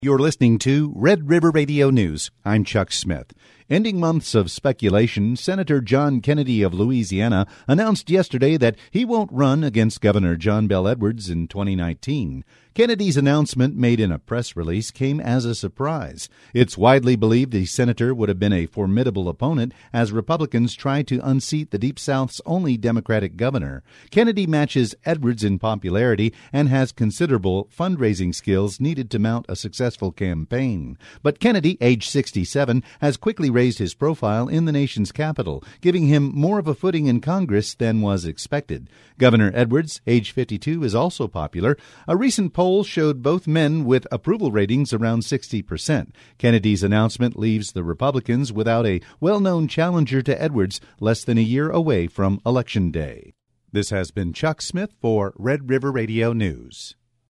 You're listening to Red River Radio News. I'm Chuck Smith. Ending months of speculation, Senator John Kennedy of Louisiana announced yesterday that he won't run against Governor John Bel Edwards in 2019. Kennedy's announcement, made in a press release, came as a surprise. It's widely believed the senator would have been a formidable opponent as Republicans try to unseat the Deep South's only Democratic governor. Kennedy matches Edwards in popularity and has considerable fundraising skills needed to mount a successful campaign. But Kennedy, age 67, has quickly raised his profile in the nation's capital, giving him more of a footing in Congress than was expected. Governor Edwards, age 52, is also popular. A recent poll showed both men with approval ratings around 60%. Kennedy's announcement leaves the Republicans without a well-known challenger to Edwards less than a year away from Election Day. This has been Chuck Smith for Red River Radio News.